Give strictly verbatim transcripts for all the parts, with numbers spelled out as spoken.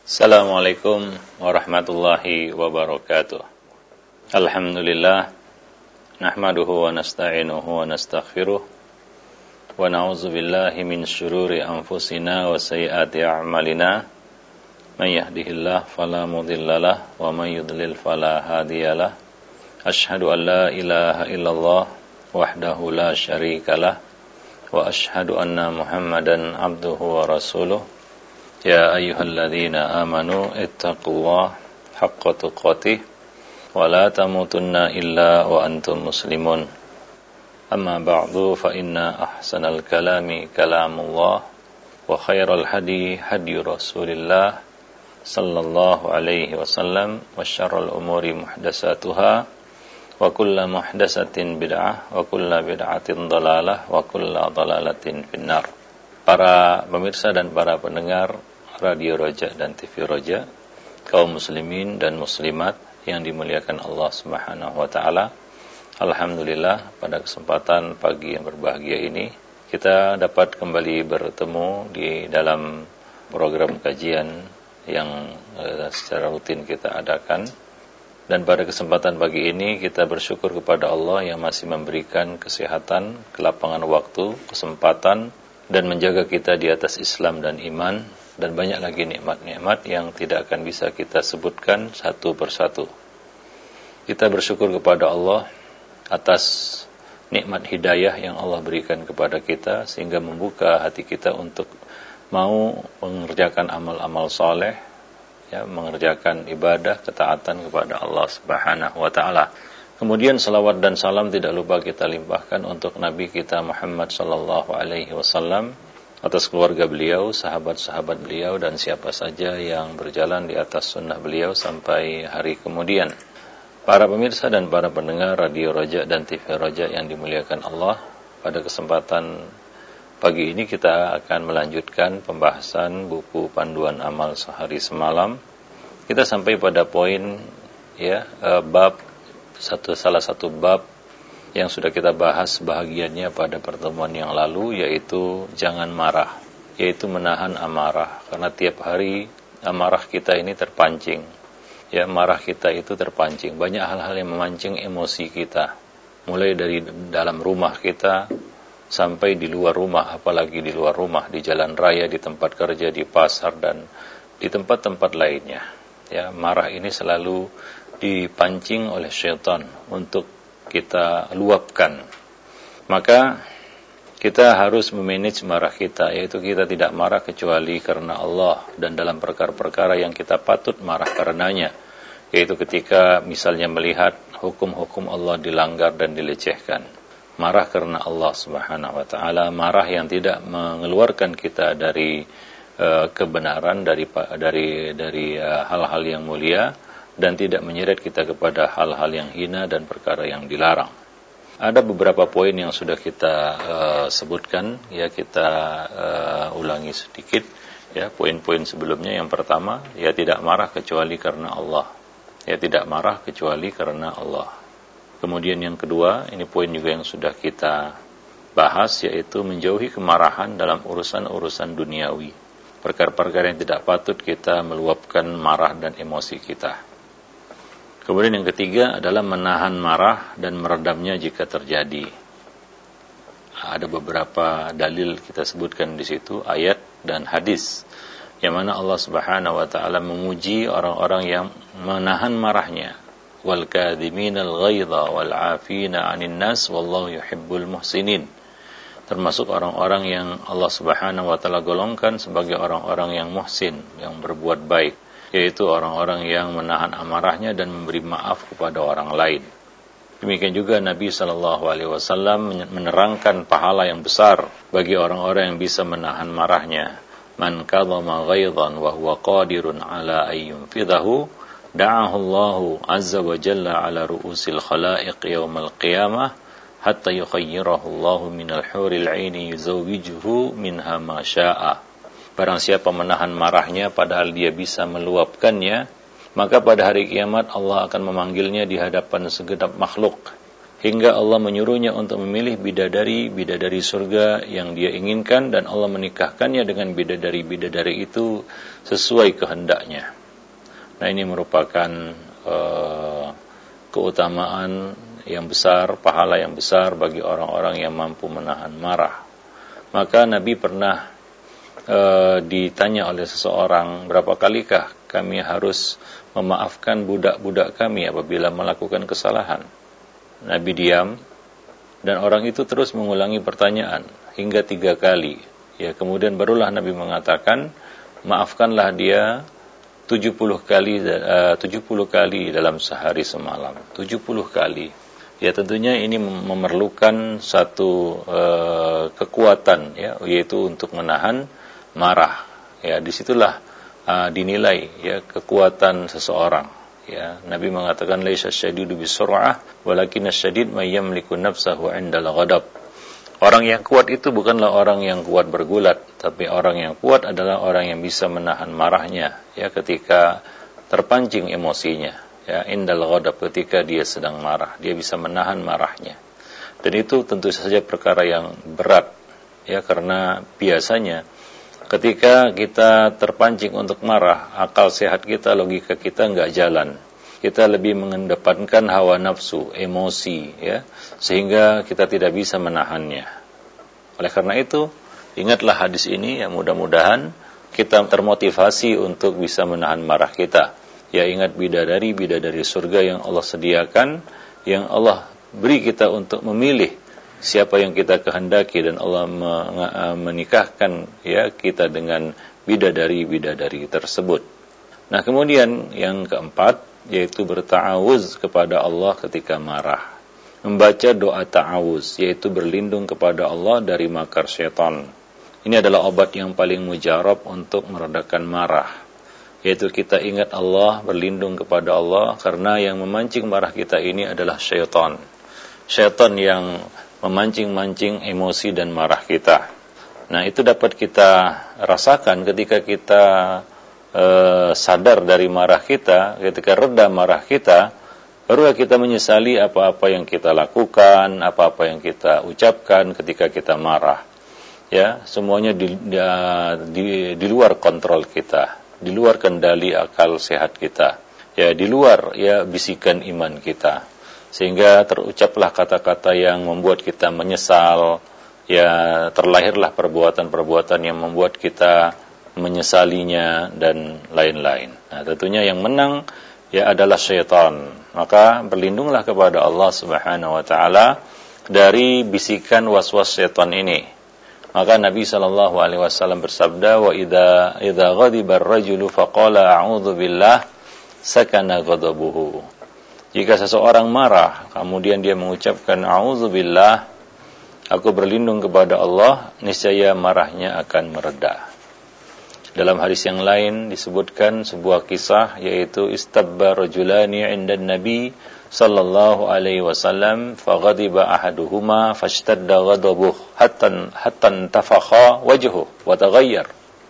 Assalamualaikum warahmatullahi wabarakatuh. Alhamdulillah, nahmaduhu wa nasta'inuhu wa nastaghfiruh, wa na'udzu billahi min syururi anfusina wa sayyiati a'malina. May yahdihillahu fala mudhillalah wa may yudlil fala hadiyalah. Asyhadu an la ilaha illallah wahdahu la syarikalah wa asyhadu anna Muhammadan abduhu wa rasuluh. Ya ayyuhalladzina amanu ittaqullaha haqqa tuqatih wa la tamutunna illa wa antum muslimun. Amma ba'du fa inna ahsanal kalami kalamullah wa khairal hadi hadi Rasulillah sallallahu alaihi wasallam wa syarrul umuri muhdatsatuha wa kullu muhdatsatin bid'ah wa kullu bid'atin dhalalah wa kullu dhalalatin finnar. Para pemirsa dan para pendengar Radio Roja dan T V Roja, kaum muslimin dan muslimat yang dimuliakan Allah Subhanahu wa taala. Alhamdulillah, pada kesempatan pagi yang berbahagia ini kita dapat kembali bertemu di dalam program kajian yang uh, secara rutin kita adakan. Dan pada kesempatan pagi ini kita bersyukur kepada Allah yang masih memberikan kesehatan, kelapangan waktu, kesempatan dan menjaga kita di atas Islam dan iman, dan banyak lagi nikmat-nikmat yang tidak akan bisa kita sebutkan satu persatu. Kita bersyukur kepada Allah atas nikmat hidayah yang Allah berikan kepada kita, sehingga membuka hati kita untuk mau mengerjakan amal-amal soleh, ya, mengerjakan ibadah, ketaatan kepada Allah Subhanahu wa taala. Kemudian salawat dan salam tidak lupa kita limpahkan untuk Nabi kita Muhammad sallallahu alaihi wasallam, atas keluarga beliau, sahabat-sahabat beliau, dan siapa saja yang berjalan di atas sunnah beliau sampai hari kemudian. Para pemirsa dan para pendengar Radio Roja dan T V Roja yang dimuliakan Allah, pada kesempatan pagi ini kita akan melanjutkan pembahasan buku Panduan Amal Sehari Semalam. Kita sampai pada poin ya bab satu salah satu bab yang sudah kita bahas bahagiannya pada pertemuan yang lalu, yaitu jangan marah, yaitu menahan amarah, karena tiap hari amarah kita ini terpancing. Ya, marah kita itu terpancing. Banyak hal-hal yang memancing emosi kita, mulai dari dalam rumah kita sampai di luar rumah, apalagi di luar rumah, di jalan raya, di tempat kerja, di pasar, dan di tempat-tempat lainnya. Ya, marah ini selalu dipancing oleh syaitan untuk kita luapkan. Maka kita harus memanage marah kita, yaitu kita tidak marah kecuali karena Allah dan dalam perkara-perkara yang kita patut marah karenanya, yaitu ketika misalnya melihat hukum-hukum Allah dilanggar dan dilecehkan. Marah karena Allah Subhanahu wa taala, marah yang tidak mengeluarkan kita dari uh, kebenaran, dari dari dari uh, hal-hal yang mulia, dan tidak menyeret kita kepada hal-hal yang hina dan perkara yang dilarang. Ada beberapa poin yang sudah kita uh, sebutkan, ya kita uh, ulangi sedikit, ya poin-poin sebelumnya. Yang pertama, ya tidak marah kecuali karena Allah, ya tidak marah kecuali karena Allah. Kemudian yang kedua, ini poin juga yang sudah kita bahas, yaitu menjauhi kemarahan dalam urusan-urusan duniawi, perkara-perkara yang tidak patut kita meluapkan marah dan emosi kita. Kemudian yang ketiga adalah menahan marah dan meredamnya jika terjadi. Ada beberapa dalil kita sebutkan di situ, ayat dan hadis, yang mana Allah Subhanahu wa taala memuji orang-orang yang menahan marahnya. Wal kadhiminal ghaidha wal 'afina 'anil nas wallahu yuhibbul muhsinin. Termasuk orang-orang yang Allah Subhanahu wa taala golongkan sebagai orang-orang yang muhsin, yang berbuat baik, yaitu orang-orang yang menahan amarahnya dan memberi maaf kepada orang lain. Demikian juga Nabi sallallahu alaihi wasallam menerangkan pahala yang besar bagi orang-orang yang bisa menahan marahnya. Man kadhama ghaidhan wa huwa qadirun ala ayyun fidahu da'ahu Allahu azza wa jalla ala ru'usil khalaiq yaumal qiyamah hatta yukhayyirahu Allahu minal huril 'aini yuzawwijuhu minha ma syaa. Barang siapa menahan marahnya padahal dia bisa meluapkannya, maka pada hari kiamat Allah akan memanggilnya di hadapan segenap makhluk hingga Allah menyuruhnya untuk memilih bidadari-bidadari surga yang dia inginkan, dan Allah menikahkannya dengan bidadari-bidadari itu sesuai kehendaknya. Nah, ini merupakan uh, keutamaan yang besar, pahala yang besar bagi orang-orang yang mampu menahan marah. Maka Nabi pernah uh, ditanya oleh seseorang, berapa kalikah kami harus memaafkan budak-budak kami apabila melakukan kesalahan? Nabi diam, dan orang itu terus mengulangi pertanyaan hingga tiga kali. Ya, kemudian barulah Nabi mengatakan, maafkanlah dia tujuh puluh kali, uh, tujuh puluh kali dalam sehari semalam. tujuh puluh kali. Ya, tentunya ini memerlukan satu uh, kekuatan, ya, yaitu untuk menahan marah. Ya, disitulah uh, dinilai ya kekuatan seseorang. Ya, Nabi mengatakan laisa syadidu bisur'ah walakin asyadid may yamliku nafsahu 'indal ghadab. Orang yang kuat itu bukanlah orang yang kuat bergulat, tapi orang yang kuat adalah orang yang bisa menahan marahnya ya ketika terpancing emosinya. Ya, 'indal ghadab, ketika dia sedang marah, dia bisa menahan marahnya. Dan itu tentu saja perkara yang berat ya, karena biasanya ketika kita terpancing untuk marah, akal sehat kita, logika kita enggak jalan. Kita lebih mengedepankan hawa nafsu, emosi, ya, sehingga kita tidak bisa menahannya. Oleh karena itu, ingatlah hadis ini, ya, mudah-mudahan kita termotivasi untuk bisa menahan marah kita. Ya, ingat bidadari-bidadari surga yang Allah sediakan, yang Allah beri kita untuk memilih siapa yang kita kehendaki, dan Allah menikahkan ya kita dengan bidadari-bidadari tersebut. Nah, kemudian yang keempat yaitu berta'awuz kepada Allah ketika marah. Membaca doa ta'awuz, yaitu berlindung kepada Allah dari makar syaitan. Ini adalah obat yang paling mujarab untuk meredakan marah. Yaitu kita ingat Allah, berlindung kepada Allah, karena yang memancing marah kita ini adalah syaitan. Syaitan yang memancing-mancing emosi dan marah kita. Nah, itu dapat kita rasakan ketika kita e, sadar dari marah kita, ketika reda marah kita, baru kita menyesali apa-apa yang kita lakukan, apa-apa yang kita ucapkan ketika kita marah. Ya, semuanya di, di, di luar kontrol kita, di luar kendali akal sehat kita, ya, di luar ya bisikan iman kita. Sehingga terucaplah kata-kata yang membuat kita menyesal, ya, terlahirlah perbuatan-perbuatan yang membuat kita menyesalinya dan lain-lain. Nah, tentunya yang menang ya adalah syaitan. Maka berlindunglah kepada Allah Subhanahu wa taala dari bisikan waswas syaitan ini. Maka Nabi sallallahu alaihi wasallam bersabda, wa idza idza ghadiba ar-rajulu faqala a'udzu billah sakana ghadabuhu. Jika seseorang marah, kemudian dia mengucapkan a'udzubillah, aku berlindung kepada Allah, niscaya marahnya akan mereda. Dalam hadis yang lain disebutkan sebuah kisah, yaitu istabba rajulani 'inda Nabi sallallahu alaihi wasallam faghadiba ahaduhuma fashtadda ghadabuhu hatta hatta tafakha wajhuhu wa taghayyar.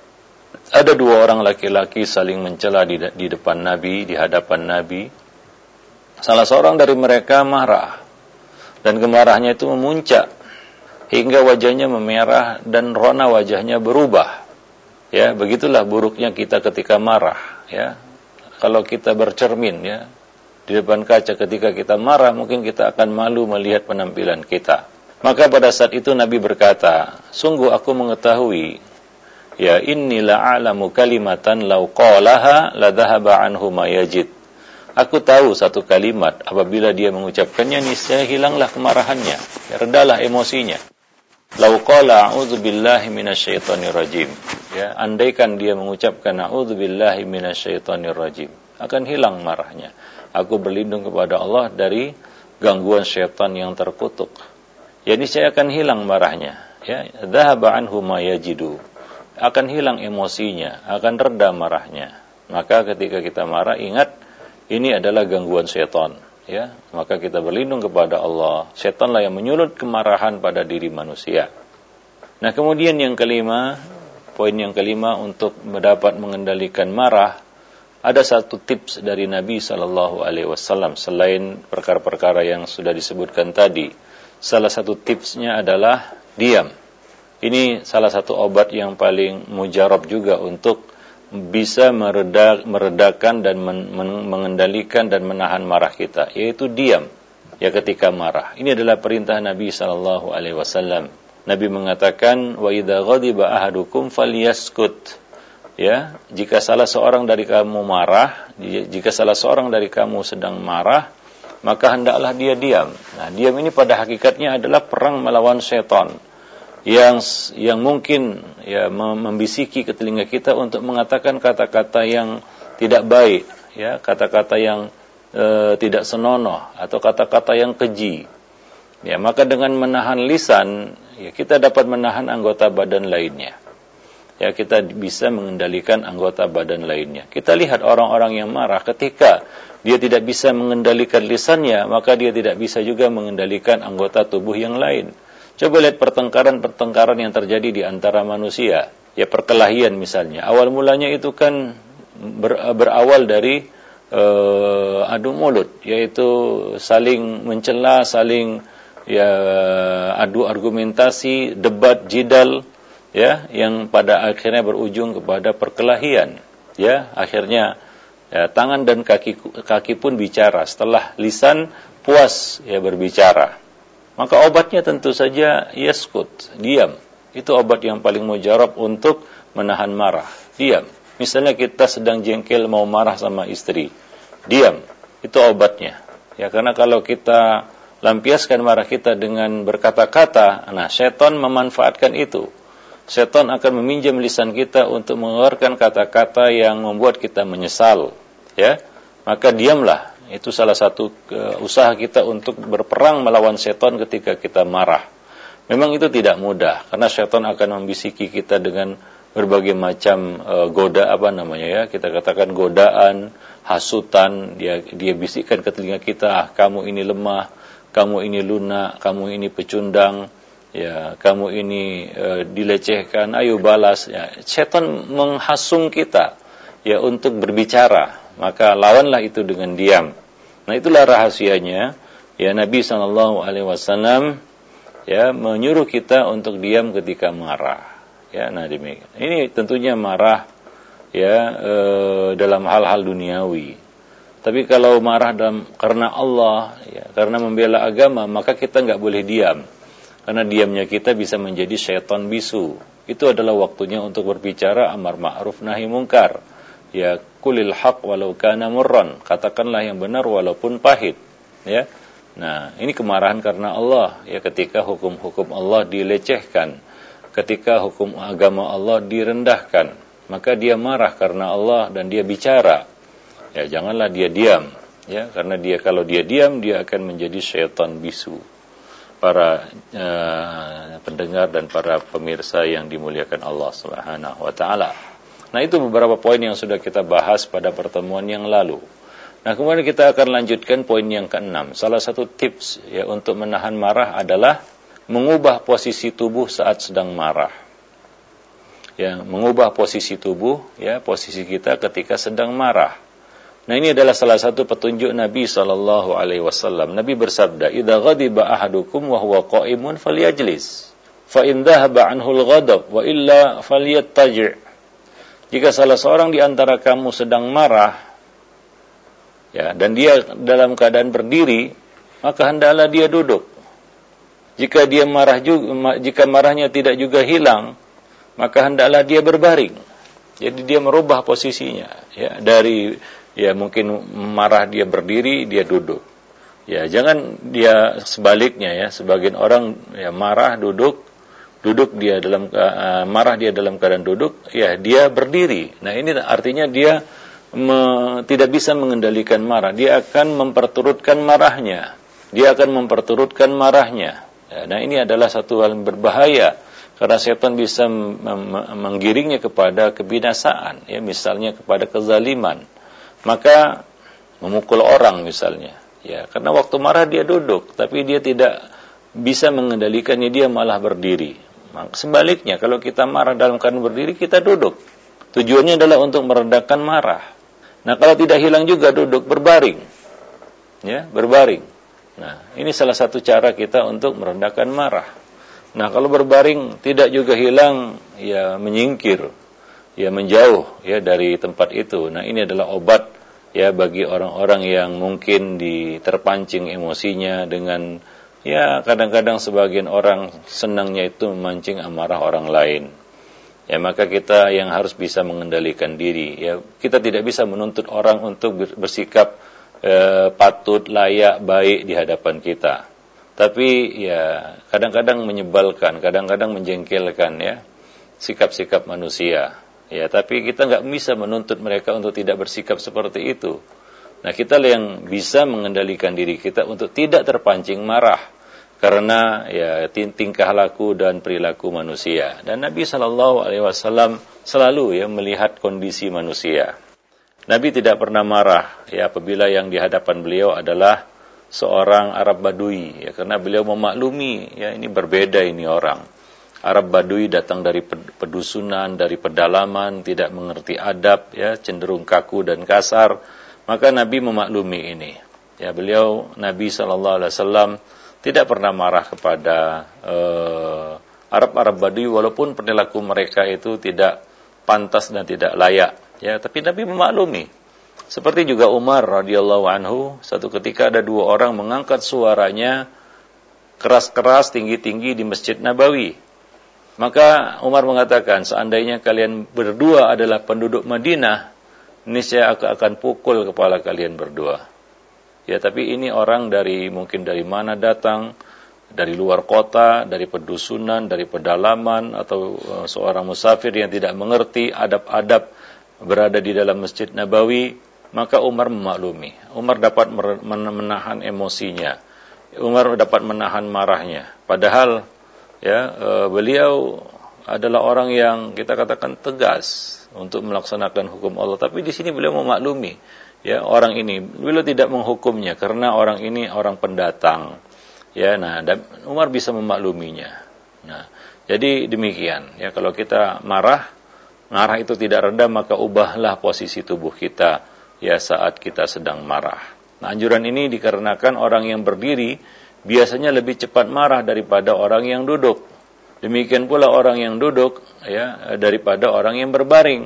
Ada dua orang laki-laki saling mencela di, di depan Nabi, di hadapan Nabi. Salah seorang dari mereka marah, dan kemarahannya itu memuncak hingga wajahnya memerah dan rona wajahnya berubah. Ya, begitulah buruknya kita ketika marah. Ya, kalau kita bercermin ya di depan kaca ketika kita marah, mungkin kita akan malu melihat penampilan kita. Maka pada saat itu Nabi berkata, sungguh aku mengetahui, ya inni la'alamu kalimatan law qalaha la dhahaba anhu ma yajid. Aku tahu satu kalimat, apabila dia mengucapkannya, niscaya hilanglah kemarahannya, ya, redalah emosinya. Lau qala a'udzu billahi minasyaitonir rajim. Ya, andaikan dia mengucapkan a'udzu billahi minasyaitonir rajim, akan hilang marahnya. Aku berlindung kepada Allah dari gangguan syaitan yang terkutuk. Ya, niscaya akan hilang marahnya. Ya, dhahaba anhu ma yajidu. Akan hilang emosinya, akan reda marahnya. Maka ketika kita marah, ingat ini adalah gangguan syaitan, ya. Maka kita berlindung kepada Allah. Syaitanlah yang menyulut kemarahan pada diri manusia. Nah, kemudian yang kelima, poin yang kelima untuk dapat mengendalikan marah, ada satu tips dari Nabi Shallallahu Alaihi Wasallam selain perkara-perkara yang sudah disebutkan tadi. Salah satu tipsnya adalah diam. Ini salah satu obat yang paling mujarab juga untuk bisa mereda, meredakan dan men, men, mengendalikan dan menahan marah kita, yaitu diam. Ya ketika marah. Ini adalah perintah Nabi Shallallahu Alaihi Wasallam. Nabi mengatakan, wa idza ghadiba ahadukum falyaskut. Ya, jika salah seorang dari kamu marah, jika salah seorang dari kamu sedang marah, maka hendaklah dia diam. Nah, diam ini pada hakikatnya adalah perang melawan syaitan yang yang mungkin ya membisiki ke telinga kita untuk mengatakan kata-kata yang tidak baik, ya, kata-kata yang e, tidak senonoh atau kata-kata yang keji. Ya, maka dengan menahan lisan, ya kita dapat menahan anggota badan lainnya. Ya, kita bisa mengendalikan anggota badan lainnya. Kita lihat orang-orang yang marah ketika dia tidak bisa mengendalikan lisannya, maka dia tidak bisa juga mengendalikan anggota tubuh yang lain. Coba lihat pertengkaran-pertengkaran yang terjadi di antara manusia. Ya, perkelahian misalnya. Awal mulanya itu kan ber, berawal dari uh, adu mulut, yaitu saling mencela, saling ya adu argumentasi, debat, jidal, ya, yang pada akhirnya berujung kepada perkelahian. Ya, akhirnya ya, tangan dan kaki kaki pun bicara setelah lisan puas ya berbicara. Maka obatnya tentu saja yaskut, diam. Itu obat yang paling mujarab untuk menahan marah. Diam. Misalnya kita sedang jengkel mau marah sama istri, diam. Itu obatnya. Ya, karena kalau kita lampiaskan marah kita dengan berkata-kata, nah syaitan memanfaatkan itu. Setan akan meminjam lisan kita untuk mengeluarkan kata-kata yang membuat kita menyesal, ya. Maka diamlah. Itu salah satu uh, usaha kita untuk berperang melawan setan ketika kita marah. Memang itu tidak mudah karena setan akan membisiki kita dengan berbagai macam uh, goda apa namanya ya, kita katakan godaan, hasutan, dia dia bisikkan ke telinga kita, ah, kamu ini lemah, kamu ini lunak, kamu ini pecundang. Ya, kamu ini e, dilecehkan, ayo balas. Ya, setan menghasung kita ya untuk berbicara, maka lawanlah itu dengan diam. Nah, itulah rahasianya. Ya, Nabi Shallallahu Alaihi Wasallam ya menyuruh kita untuk diam ketika marah. Ya, nah demikian. Ini tentunya marah ya e, dalam hal-hal duniawi. Tapi kalau marah dalam karena Allah, ya, karena membela agama, maka kita nggak boleh diam. Karena diamnya kita bisa menjadi syaitan bisu. Itu adalah waktunya untuk berbicara amar ma'ruf nahi mungkar. Ya, kulil haq walau kana murran. Katakanlah yang benar walaupun pahit. Ya. Nah, ini kemarahan karena Allah. Ya, ketika hukum-hukum Allah dilecehkan, ketika hukum agama Allah direndahkan, maka dia marah karena Allah dan dia bicara. Ya, janganlah dia diam. Ya, karena dia kalau dia diam dia akan menjadi syaitan bisu. Para uh, pendengar dan para pemirsa yang dimuliakan Allah Subhanahu wa taala. Nah, itu beberapa poin yang sudah kita bahas pada pertemuan yang lalu. Nah, kemudian kita akan lanjutkan poin yang keenam. Salah satu tips ya untuk menahan marah adalah mengubah posisi tubuh saat sedang marah. Ya, mengubah posisi tubuh ya, posisi kita ketika sedang marah. Nah, ini adalah salah satu petunjuk Nabi sallallahu alaihi wasallam. Nabi bersabda, "Idza ghadiba ahadukum wa huwa qa'imun falyajlis, fa in dhahaba 'anhu al-ghadab wa illa falyattaji'." Jika salah seorang di antara kamu sedang marah, ya, dan dia dalam keadaan berdiri, maka hendaklah dia duduk. Jika dia marah juga, jika marahnya tidak juga hilang, maka hendaklah dia berbaring. Jadi dia merubah posisinya, ya, dari ya mungkin marah dia berdiri, dia duduk. Ya, jangan dia sebaliknya ya. Sebagian orang ya marah duduk, duduk dia dalam uh, marah dia dalam keadaan duduk, ya dia berdiri. Nah, ini artinya dia me, tidak bisa mengendalikan marah. Dia akan memperturutkan marahnya. Dia akan memperturutkan marahnya. Ya, nah, ini adalah satu hal yang berbahaya karena setan bisa menggiringnya kepada kebinasaan, ya, misalnya kepada kezaliman. Maka memukul orang misalnya, ya, karena waktu marah dia duduk, tapi dia tidak bisa mengendalikannya, dia malah berdiri. Sebaliknya, kalau kita marah dalam keadaan berdiri, kita duduk. Tujuannya adalah untuk meredakan marah. Nah, kalau tidak hilang juga duduk berbaring. Ya, berbaring. Nah, ini salah satu cara kita untuk merendahkan marah. Nah, kalau berbaring tidak juga hilang, ya menyingkir, ya menjauh ya dari tempat itu. Nah, ini adalah obat ya bagi orang-orang yang mungkin diterpancing emosinya dengan, ya kadang-kadang sebagian orang senangnya itu memancing amarah orang lain. Ya, maka kita yang harus bisa mengendalikan diri. Ya, kita tidak bisa menuntut orang untuk bersikap eh, patut, layak, baik di hadapan kita. Tapi ya kadang-kadang menyebalkan, kadang-kadang menjengkelkan ya sikap-sikap manusia. Ya, tapi kita nggak bisa menuntut mereka untuk tidak bersikap seperti itu. Nah, kita yang bisa mengendalikan diri kita untuk tidak terpancing marah karena ya tingkah laku dan perilaku manusia. Dan Nabi Shallallahu Alaihi Wasallam selalu ya melihat kondisi manusia. Nabi tidak pernah marah ya apabila yang di hadapan beliau adalah seorang Arab Badui, ya karena beliau memaklumi ya ini berbeda ini orang. Arab Badui datang dari pedusunan, dari pedalaman, tidak mengerti adab, ya cenderung kaku dan kasar. Maka Nabi memaklumi ini. Ya beliau Nabi Shallallahu Alaihi Wasallam tidak pernah marah kepada uh, Arab-Arab Badui walaupun perilaku mereka itu tidak pantas dan tidak layak. Ya, tapi Nabi memaklumi. Seperti juga Umar radhiyallahu anhu, satu ketika ada dua orang mengangkat suaranya keras-keras, tinggi-tinggi di Masjid Nabawi. Maka Umar mengatakan, seandainya kalian berdua adalah penduduk Madinah, niscaya aku akan pukul kepala kalian berdua. Ya, tapi ini orang dari mungkin dari mana datang, dari luar kota, dari pedusunan, dari pedalaman, atau uh, seorang musafir yang tidak mengerti adab-adab berada di dalam Masjid Nabawi. Maka Umar memaklumi. Umar dapat menahan emosinya. Umar dapat menahan marahnya. Padahal ya e, beliau adalah orang yang kita katakan tegas untuk melaksanakan hukum Allah. Tapi di sini beliau memaklumi ya orang ini. Beliau tidak menghukumnya karena orang ini orang pendatang. Ya, nah dan Umar bisa memakluminya. Nah, jadi demikian. Ya, kalau kita marah, marah itu tidak reda, maka ubahlah posisi tubuh kita. Ya saat kita sedang marah. Nah, anjuran ini dikarenakan orang yang berdiri biasanya lebih cepat marah daripada orang yang duduk. Demikian pula orang yang duduk ya daripada orang yang berbaring.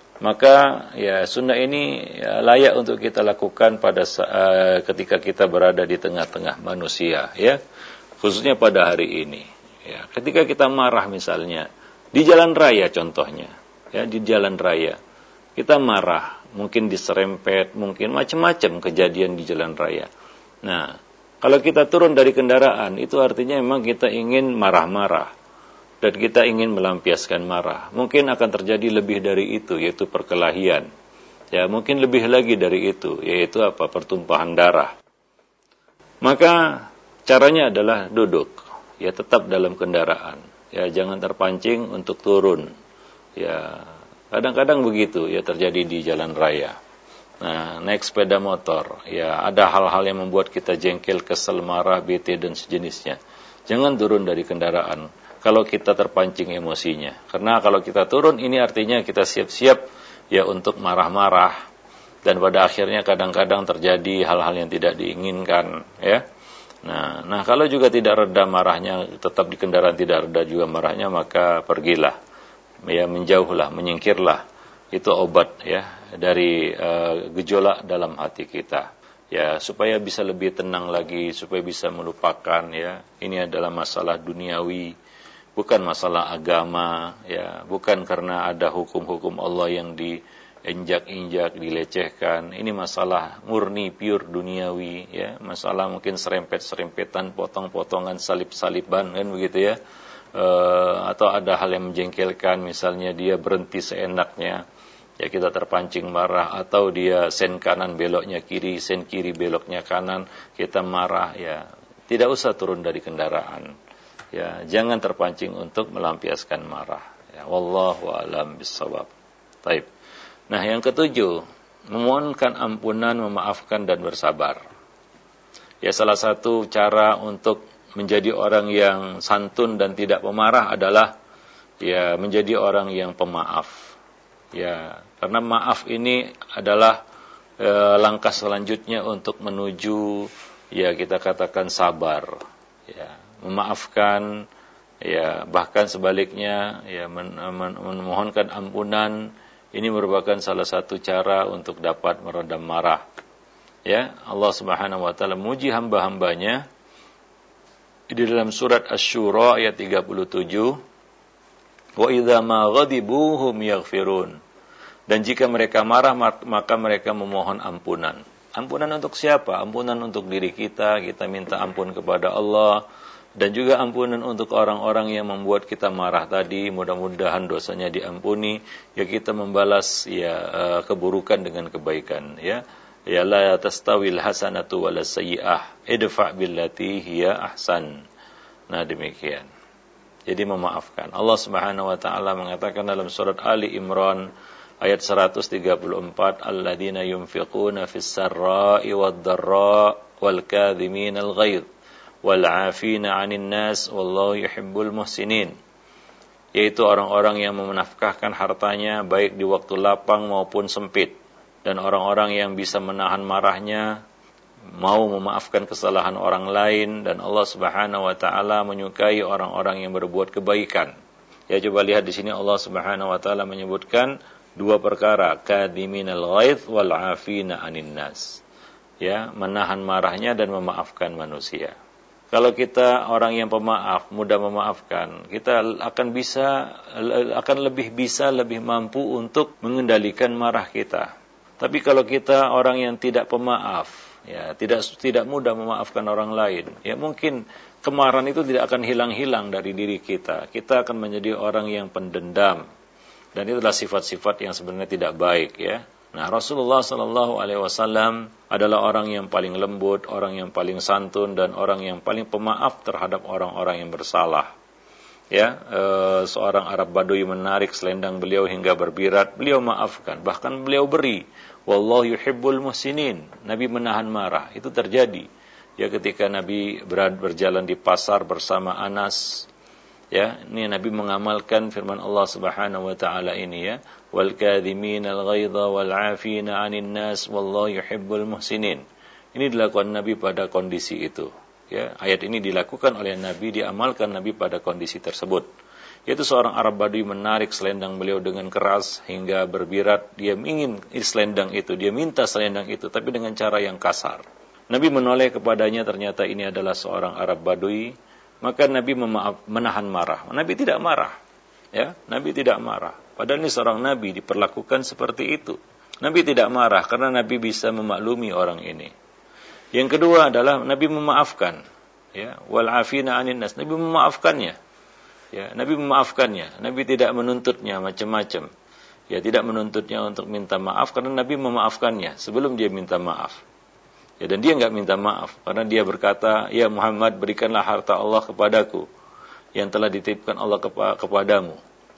Maka ya sunnah ini ya, layak untuk kita lakukan pada uh, ketika kita berada di tengah-tengah manusia ya. Khususnya pada hari ini. Ya, ketika kita marah misalnya di jalan raya contohnya, ya di jalan raya. Kita marah, mungkin diserempet, mungkin macam-macam kejadian di jalan raya. Nah, kalau kita turun dari kendaraan, itu artinya memang kita ingin marah-marah. Dan kita ingin melampiaskan marah. Mungkin akan terjadi lebih dari itu, yaitu perkelahian. Ya, mungkin lebih lagi dari itu, yaitu apa? Pertumpahan darah. Maka, caranya adalah duduk. Ya, tetap dalam kendaraan. Ya, jangan terpancing untuk turun. Ya, kadang-kadang begitu ya terjadi di jalan raya. Nah, naik sepeda motor, ya ada hal-hal yang membuat kita jengkel, kesel, marah, bete dan sejenisnya. Jangan turun dari kendaraan kalau kita terpancing emosinya. Karena kalau kita turun ini artinya kita siap-siap ya untuk marah-marah dan pada akhirnya kadang-kadang terjadi hal-hal yang tidak diinginkan, ya. Nah, nah kalau juga tidak reda marahnya, tetap di kendaraan tidak reda juga marahnya, maka pergilah. Ya menjauhlah, menyingkirlah. Itu obat ya dari uh, gejolak dalam hati kita. Ya supaya bisa lebih tenang lagi, supaya bisa melupakan ya. Ini adalah masalah duniawi, bukan masalah agama ya, bukan karena ada hukum-hukum Allah yang diinjak-injak, dilecehkan. Ini masalah murni pure duniawi ya, masalah mungkin serempet-serempetan, potong-potongan, salib-saliban kan begitu ya. Uh, atau ada hal yang menjengkelkan, misalnya dia berhenti seenaknya, ya kita terpancing marah, atau dia sen kanan beloknya kiri, sen kiri beloknya kanan, kita marah, ya tidak usah turun dari kendaraan, ya jangan terpancing untuk melampiaskan marah. Ya, wallahu a'lam bishawab. Taib. Nah, yang ketujuh, memohonkan ampunan, memaafkan dan bersabar. Ya salah satu cara untuk menjadi orang yang santun dan tidak pemarah adalah ya menjadi orang yang pemaaf. Ya, karena maaf ini adalah e, langkah selanjutnya untuk menuju ya kita katakan sabar, ya, memaafkan, ya, bahkan sebaliknya ya men, men, memohonkan ampunan. Ini merupakan salah satu cara untuk dapat meredam marah. Ya, Allah Subhanahu wa taala muji hamba-hambanya di dalam surat Asy-Syura ayat tiga puluh tujuh, wa idza ma ghadibu hum yaghfirun. Dan jika mereka marah maka mereka memohon ampunan. Ampunan untuk siapa? Ampunan untuk diri kita, kita minta ampun kepada Allah, dan juga ampunan untuk orang-orang yang membuat kita marah tadi, mudah-mudahan dosanya diampuni, ya kita membalas ya uh, keburukan dengan kebaikan, ya. Ya la tastawil hasanatu wala sayyi'ah, idfa' billati hiya ahsan. Nah, demikian. Jadi memaafkan. Allah Subhanahu wa taala mengatakan dalam surat Ali Imran ayat seratus tiga puluh empat, alladzina yunfiquna fis sarra'i wad dharra wal kadhiminal ghaidh wal 'afina 'anil nas wallahu yuhibbul muhsinin. Yaitu orang-orang yang menafkahkan hartanya baik di waktu lapang maupun sempit, dan orang-orang yang bisa menahan marahnya, mau memaafkan kesalahan orang lain, dan Allah Subhanahu wa taala menyukai orang-orang yang berbuat kebaikan. Ya, coba lihat di sini Allah Subhanahu wa taala menyebutkan dua perkara, kadhiminal ghaidh wal 'afina 'anil nas. Ya, menahan marahnya dan memaafkan manusia. Kalau kita orang yang pemaaf, mudah memaafkan, kita akan bisa akan lebih bisa lebih mampu untuk mengendalikan marah kita. Tapi kalau kita orang yang tidak pemaaf, ya, tidak tidak mudah memaafkan orang lain, ya mungkin kemarahan itu tidak akan hilang-hilang dari diri kita. Kita akan menjadi orang yang pendendam. Dan itulah sifat-sifat yang sebenarnya tidak baik, ya. Nah, Rasulullah sallallahu alaihi wasallam adalah orang yang paling lembut, orang yang paling santun, dan orang yang paling pemaaf terhadap orang-orang yang bersalah. Ya, e, seorang Arab Badui menarik selendang beliau hingga berbirat, beliau maafkan, bahkan beliau beri. Wallahu yuhibbul muhsinin. Nabi menahan marah. Itu terjadi. Ya, ketika Nabi berada berjalan di pasar bersama Anas. Ya, ini Nabi mengamalkan firman Allah Subhanahu wa taala ini, ya. Wal kadhiminal ghaidha wal 'afina 'anil nas wallahu yuhibbul muhsinin. Ini dilakukan Nabi pada kondisi itu. Ya, ayat ini dilakukan oleh Nabi, diamalkan Nabi pada kondisi tersebut. Yaitu seorang Arab Badui menarik selendang beliau dengan keras hingga berbirat. Dia ingin selendang itu, dia minta selendang itu, tapi dengan cara yang kasar. Nabi menoleh kepadanya, ternyata ini adalah seorang Arab Badui. Maka Nabi memaaf, menahan marah. Nabi tidak marah. Ya, Nabi tidak marah. Padahal ini seorang Nabi diperlakukan seperti itu. Nabi tidak marah karena Nabi bisa memaklumi orang ini. Yang kedua adalah Nabi memaafkan. Ya, wal 'afina 'anil nas. Nabi memaafkannya. Ya, Nabi memaafkannya. Nabi tidak menuntutnya macam-macam. Ya, tidak menuntutnya untuk minta maaf karena Nabi memaafkannya sebelum dia minta maaf. Ya, dan dia enggak minta maaf karena dia berkata, "Ya Muhammad, berikanlah harta Allah kepadaku yang telah dititipkan Allah kepa- kepadamu."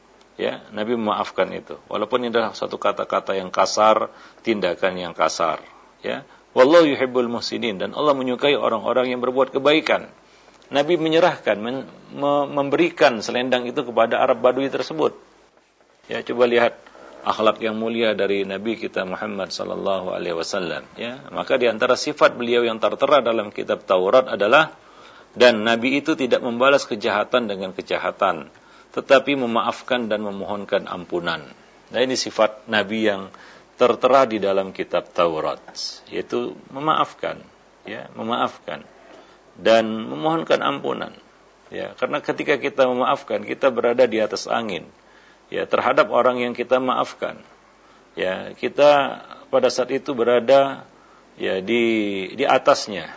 Ya, Nabi memaafkan itu. Walaupun ini adalah satu kata-kata yang kasar, tindakan yang kasar. Ya, wallahu yuhibbul muhsinin, dan Allah menyukai orang-orang yang berbuat kebaikan. Nabi menyerahkan, men- memberikan selendang itu kepada Arab Badui tersebut. Ya, coba lihat akhlak yang mulia dari Nabi kita Muhammad sallallahu alaihi wasallam, ya. Maka di antara sifat beliau yang tertera dalam kitab Taurat adalah, dan Nabi itu tidak membalas kejahatan dengan kejahatan, tetapi memaafkan dan memohonkan ampunan. Nah, ini sifat Nabi yang tertera di dalam kitab Taurat, yaitu memaafkan, ya, memaafkan dan memohonkan ampunan. Ya, karena ketika kita memaafkan, kita berada di atas angin. Ya, terhadap orang yang kita maafkan. Ya, kita pada saat itu berada ya di di atasnya.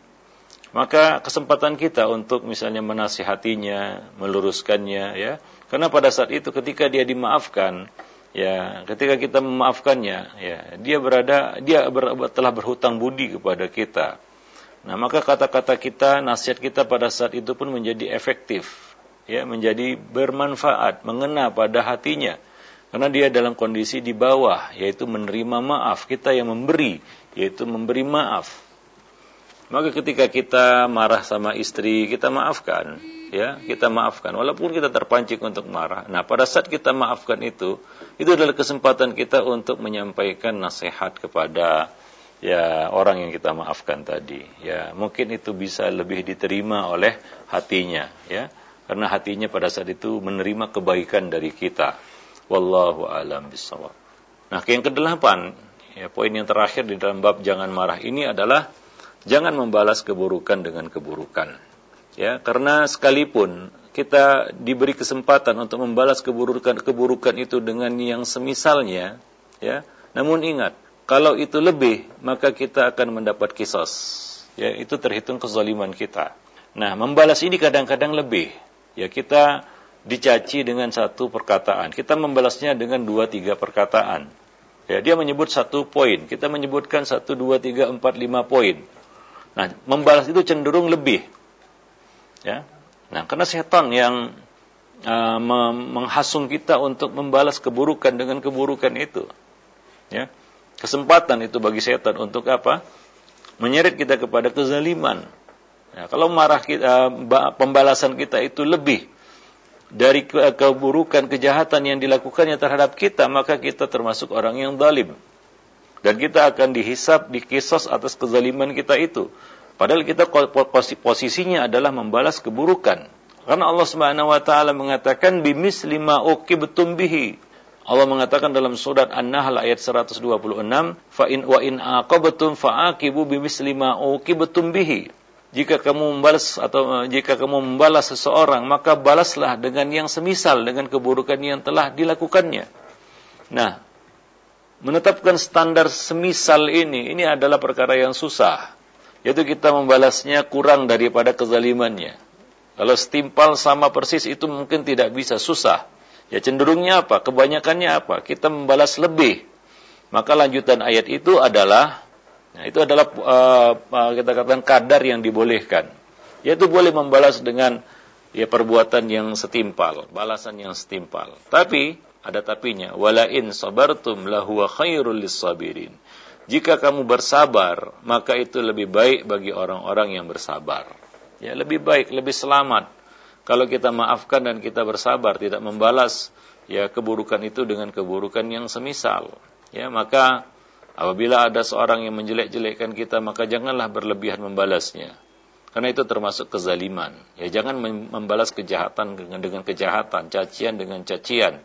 Maka kesempatan kita untuk misalnya menasihatinya, meluruskannya, ya. Karena pada saat itu ketika dia dimaafkan, ya, ketika kita memaafkannya, ya, dia berada dia ber, telah berhutang budi kepada kita. Nah, maka kata-kata kita, nasihat kita pada saat itu pun menjadi efektif. Ya, menjadi bermanfaat, mengena pada hatinya, karena dia dalam kondisi di bawah, yaitu menerima maaf. Kita yang memberi, yaitu memberi maaf. Maka ketika kita marah sama istri, kita maafkan, ya, kita maafkan walaupun kita terpancing untuk marah. Nah, pada saat kita maafkan itu, itu adalah kesempatan kita untuk menyampaikan nasihat kepada ya orang yang kita maafkan tadi. Ya, mungkin itu bisa lebih diterima oleh hatinya, ya. Karena hatinya pada saat itu menerima kebaikan dari kita. Wallahu a'lam bishawab. Nah, yang kedelapan, ya, poin yang terakhir di dalam bab jangan marah ini adalah jangan membalas keburukan dengan keburukan. Ya, karena sekalipun kita diberi kesempatan untuk membalas keburukan-keburukan itu dengan yang semisalnya, ya, namun ingat, kalau itu lebih, maka kita akan mendapat kisos. Ya, itu terhitung kezaliman kita. Nah, membalas ini kadang-kadang lebih. Ya, kita dicaci dengan satu perkataan. Kita membalasnya dengan dua, tiga perkataan. Ya, dia menyebut satu poin. Kita menyebutkan satu, dua, tiga, empat, lima poin. Nah, membalas itu cenderung lebih. Ya, nah karena setan yang uh, menghasung kita untuk membalas keburukan dengan keburukan itu, ya, kesempatan itu bagi setan untuk apa? Menyeret kita kepada kezaliman. Ya, kalau marah kita, uh, pembalasan kita itu lebih dari ke- keburukan kejahatan yang dilakukannya terhadap kita, maka kita termasuk orang yang zalim dan kita akan dihisab, dikisos atas kezaliman kita itu. Padahal kita posisinya adalah membalas keburukan. Karena Allah Subhanahu wa taala mengatakan bimisli ma uqibtum bihi. Allah mengatakan dalam surat An-Nahl ayat seratus dua puluh enam, fa in wa in aqabtum fa'aqibu bimisli ma uqibtum bihi. Jika kamu membalas atau jika kamu membalas seseorang, maka balaslah dengan yang semisal dengan keburukan yang telah dilakukannya. Nah, menetapkan standar semisal ini ini adalah perkara yang susah. Yaitu kita membalasnya kurang daripada kezalimannya. Kalau setimpal sama persis itu mungkin tidak bisa, susah. Ya cenderungnya apa? Kebanyakannya apa? Kita membalas lebih. Maka lanjutan ayat itu adalah, nah itu adalah uh, kita katakan kadar yang dibolehkan. Yaitu boleh membalas dengan ya perbuatan yang setimpal, balasan yang setimpal. Tapi ada tapinya. Wala in sabartum lahuwa khairul lis-sabirin. Jika kamu bersabar, maka itu lebih baik bagi orang-orang yang bersabar. Ya, lebih baik, lebih selamat. Kalau kita maafkan dan kita bersabar, tidak membalas ya keburukan itu dengan keburukan yang semisal. Ya, maka apabila ada seorang yang menjelek-jelekkan kita, maka janganlah berlebihan membalasnya. Karena itu termasuk kezaliman. Ya, jangan membalas kejahatan dengan dengan kejahatan, cacian dengan cacian.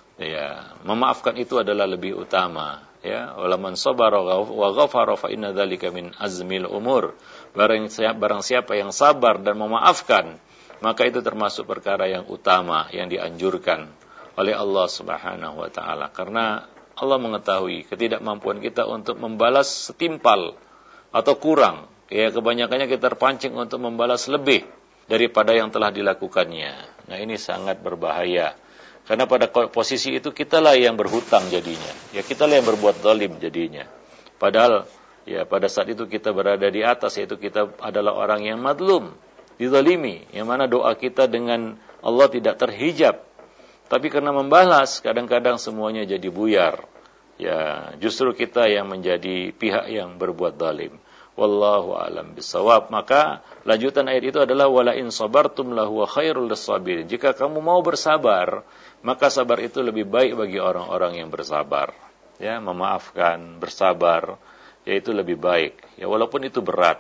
Ya, memaafkan itu adalah lebih utama. Ya, walaman sabara wa ghafara fa inna dzalika min azmil umur. Barang siapa, barang siapa yang sabar dan memaafkan, maka itu termasuk perkara yang utama yang dianjurkan oleh Allah Subhanahu wa taala. Karena Allah mengetahui ketidakmampuan kita untuk membalas setimpal atau kurang. Ya, kebanyakannya kita terpancing untuk membalas lebih daripada yang telah dilakukannya. Nah, ini sangat berbahaya. Karena pada posisi itu kitalah yang berhutang jadinya. Ya, kitalah yang berbuat zalim jadinya. Padahal ya pada saat itu kita berada di atas, yaitu kita adalah orang yang madlum, dizalimi, yang mana doa kita dengan Allah tidak terhijab. Tapi karena membalas, kadang-kadang semuanya jadi buyar. Ya, justru kita yang menjadi pihak yang berbuat zalim. Wallahu a'lam bishawab. Maka lanjutan ayat itu adalah wala in sabartum lahu khairul lis-sabirin. Jika kamu mau bersabar, maka sabar itu lebih baik bagi orang-orang yang bersabar. Ya, memaafkan, bersabar, yaitu lebih baik. Ya, walaupun itu berat.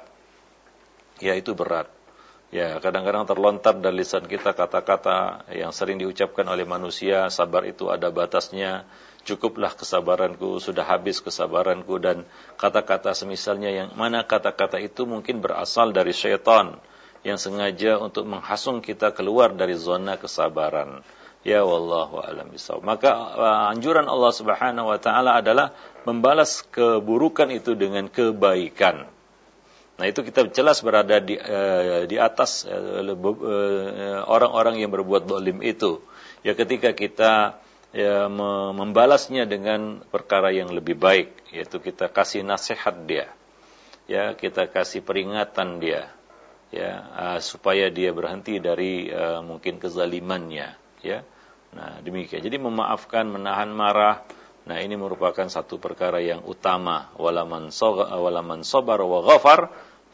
Ya, itu berat. Ya, kadang-kadang terlontar dari lisan kita kata-kata yang sering diucapkan oleh manusia, sabar itu ada batasnya. Cukuplah kesabaranku, sudah habis kesabaranku, dan kata-kata semisalnya yang mana kata-kata itu mungkin berasal dari syaitan yang sengaja untuk menghasung kita keluar dari zona kesabaran. Ya wallahu a'lam bishawab. Maka uh, anjuran Allah Subhanahu wa taala adalah membalas keburukan itu dengan kebaikan. Nah, itu kita jelas berada di uh, di atas uh, uh, orang-orang yang berbuat zalim itu. Ya, ketika kita ya membalasnya dengan perkara yang lebih baik, yaitu kita kasih nasihat dia, ya kita kasih peringatan dia, ya uh, supaya dia berhenti dari uh, mungkin kezalimannya, ya. Nah, demikian. Jadi memaafkan, menahan marah, nah ini merupakan satu perkara yang utama. Walaman sabar wa ghafar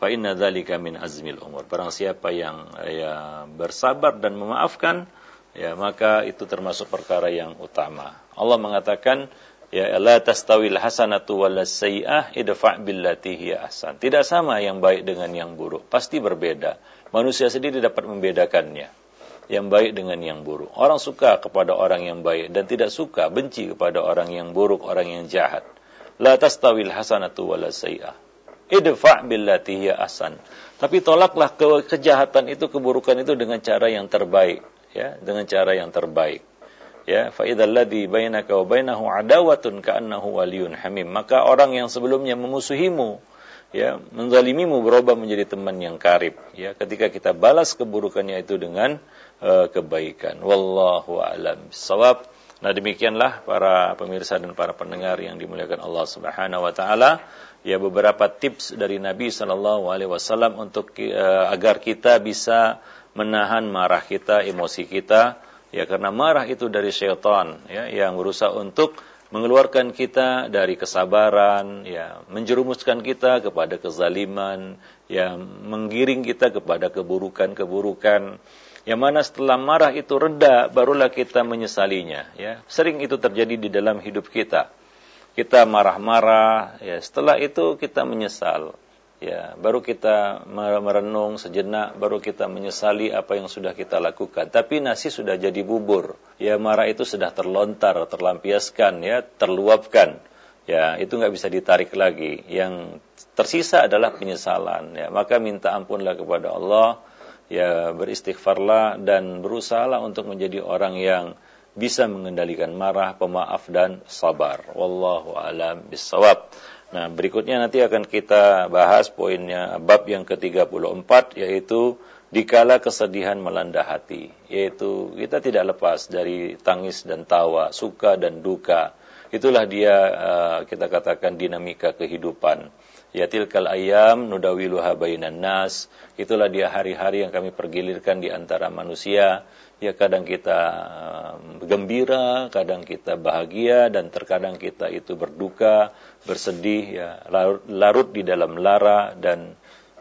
fa inna dzalika min azmil umur. Barang siapa yang ya bersabar dan memaafkan, ya maka itu termasuk perkara yang utama. Allah mengatakan, ya la tastawil hasanatu wal sayyi'ah idfa' billati hiya ahsan. Tidak sama yang baik dengan yang buruk, pasti berbeda. Manusia sendiri dapat membedakannya, yang baik dengan yang buruk. Orang suka kepada orang yang baik dan tidak suka, benci kepada orang yang buruk, orang yang jahat. La tastawil hasanatu wal sayyi'ah idfa' billati hiya ahsan. Tapi tolaklah ke- kejahatan itu, keburukan itu dengan cara yang terbaik, ya, dengan cara yang terbaik. Ya, fa idzal ladzi bainaka wa bainahu adawatun ka'annahu waliyyun hamim. Maka orang yang sebelumnya memusuhimu, ya, menzalimimu, berubah menjadi teman yang karib, ya, ketika kita balas keburukannya itu dengan uh, kebaikan. Wallahu a'lam bissawab. Nah, demikianlah para pemirsa dan para pendengar yang dimuliakan Allah Subhanahu wa taala, ya, beberapa tips dari Nabi sallallahu alaihi wasallam untuk uh, agar kita bisa menahan marah kita, emosi kita, ya, karena marah itu dari syaitan, ya, yang berusaha untuk mengeluarkan kita dari kesabaran, ya, menjerumuskan kita kepada kezaliman, ya, menggiring kita kepada keburukan-keburukan. Yang mana setelah marah itu reda, barulah kita menyesalinya, ya. Sering itu terjadi di dalam hidup kita. Kita marah-marah, ya, setelah itu kita menyesal. Ya, baru kita merenung sejenak, baru kita menyesali apa yang sudah kita lakukan. Tapi nasi sudah jadi bubur. Ya, marah itu sudah terlontar, terlampiaskan, ya, terluapkan. Ya, itu nggak bisa ditarik lagi. Yang tersisa adalah penyesalan. Ya, maka minta ampunlah kepada Allah. Ya, beristighfarlah dan berusahalah untuk menjadi orang yang bisa mengendalikan marah, pemaaf dan sabar. Wallahu a'lam bissawab. Nah, berikutnya nanti akan kita bahas poinnya bab yang ke tiga puluh empat, yaitu dikala kesedihan melanda hati, yaitu kita tidak lepas dari tangis dan tawa, suka dan duka. Itulah dia uh, kita katakan dinamika kehidupan. Ya, tilkal ayyam nudawiluha bainan nas. Itulah dia hari-hari yang kami pergilirkan di antara manusia. Ya, kadang kita uh, gembira, kadang kita bahagia, dan terkadang kita itu berduka, bersedih, ya, larut, larut di dalam lara dan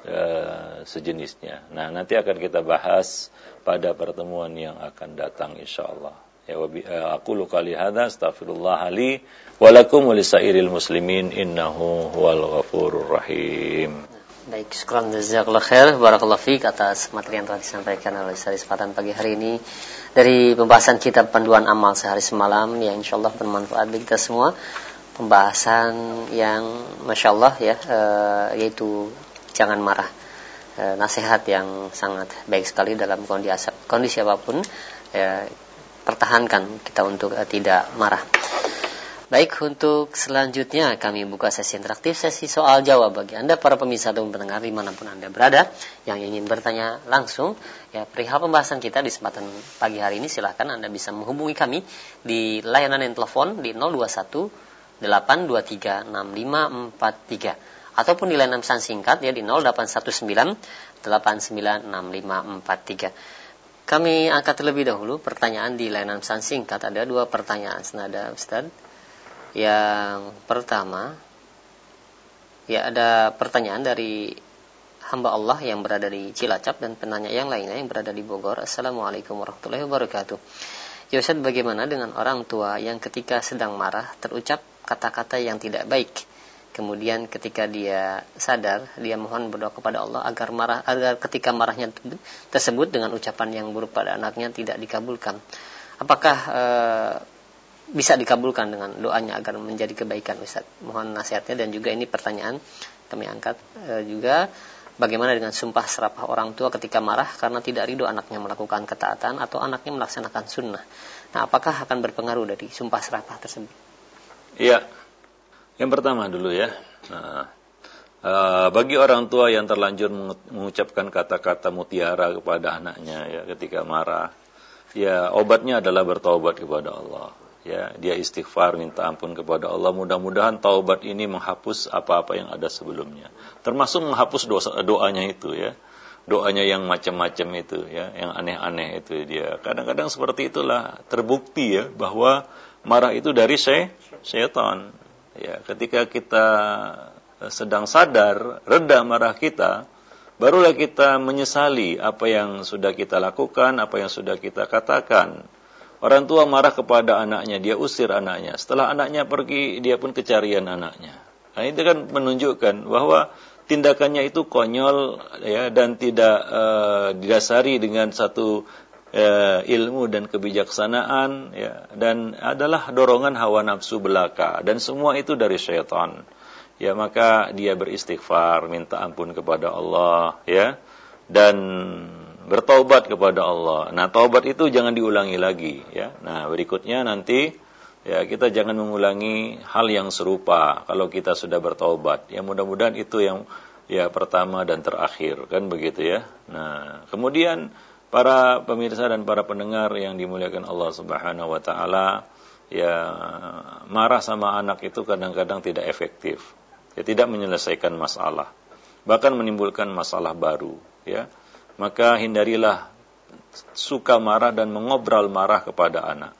uh, sejenisnya. Nah, nanti akan kita bahas pada pertemuan yang akan datang insyaallah. Ya, aqulu qali hadza astaghfirullah li wa lakum wa lisairil muslimin innahu huwal ghafurur rahim. Baik, syukran jazakallahu khair, barakallahu fiik atas materi yang telah disampaikan oleh Ustaz Fatan pagi hari ini dari pembahasan kitab Panduan Amal Sehari Semalam yang insyaallah bermanfaat bagi kita semua. Pembahasan yang masyaallah, ya, e, yaitu jangan marah. E, nasihat yang sangat baik sekali dalam kondisi kondisi apapun, ya, pertahankan kita untuk uh, tidak marah. Baik, untuk selanjutnya kami buka sesi interaktif, sesi soal jawab bagi Anda para pemirsa dan pendengar dimanapun Anda berada yang ingin bertanya langsung, ya, perihal pembahasan kita di kesempatan pagi hari ini. Silahkan Anda bisa menghubungi kami di layanan yang telepon di nol dua satu delapan dua tiga enam lima empat tiga ataupun di layanan pesan singkat, ya, di nol delapan satu sembilan delapan sembilan enam lima empat tiga. Kami angkat terlebih dahulu pertanyaan di layanan pesan singkat. Ada dua pertanyaan senada, Ustaz. Yang pertama, ya, ada pertanyaan dari hamba Allah yang berada di Cilacap dan penanya yang lainnya yang berada di Bogor. Assalamualaikum warahmatullahi wabarakatuh. Ya Ustaz, bagaimana dengan orang tua yang ketika sedang marah terucap kata-kata yang tidak baik? Kemudian ketika dia sadar, dia mohon berdoa kepada Allah agar marah, agar ketika marahnya tersebut dengan ucapan yang buruk pada anaknya tidak dikabulkan. Apakah e, bisa dikabulkan dengan doanya agar menjadi kebaikan, Ustaz? Mohon nasihatnya. Dan juga ini pertanyaan kami angkat e, juga, bagaimana dengan sumpah serapah orang tua ketika marah karena tidak ridho anaknya melakukan ketaatan atau anaknya melaksanakan sunnah? Nah, apakah akan berpengaruh dari sumpah serapah tersebut? Iya. Yang pertama dulu, ya, nah, uh, bagi orang tua yang terlanjur mengucapkan kata-kata mutiara kepada anaknya, ya, ketika marah, ya, obatnya adalah bertaubat kepada Allah. Ya, dia istighfar, minta ampun kepada Allah. Mudah-mudahan taubat ini menghapus apa-apa yang ada sebelumnya, termasuk menghapus dosa, doanya itu, ya, doanya yang macam-macam itu, ya, yang aneh-aneh itu. Dia kadang-kadang seperti itulah terbukti, ya, bahwa marah itu dari syaitan. Ya, ketika kita sedang sadar, reda marah kita, barulah kita menyesali apa yang sudah kita lakukan, apa yang sudah kita katakan. Orang tua marah kepada anaknya, dia usir anaknya. Setelah anaknya pergi, dia pun kecarian anaknya. Nah, itu kan menunjukkan bahwa tindakannya itu konyol, ya, dan tidak uh, didasari dengan satu uh, ilmu dan kebijaksanaan, ya, dan adalah dorongan hawa nafsu belaka, dan semua itu dari syaitan. Ya, maka dia beristighfar, minta ampun kepada Allah, ya, dan bertaubat kepada Allah. Nah, taubat itu jangan diulangi lagi, ya. Nah, berikutnya nanti, ya, kita jangan mengulangi hal yang serupa kalau kita sudah bertaubat. Ya, mudah-mudahan itu yang ya pertama dan terakhir, kan begitu ya. Nah, kemudian para pemirsa dan para pendengar yang dimuliakan Allah Subhanahu wa taala, ya, marah sama anak itu kadang-kadang tidak efektif. Ya, tidak menyelesaikan masalah, bahkan menimbulkan masalah baru, ya. Maka hindarilah suka marah dan mengobrol marah kepada anak.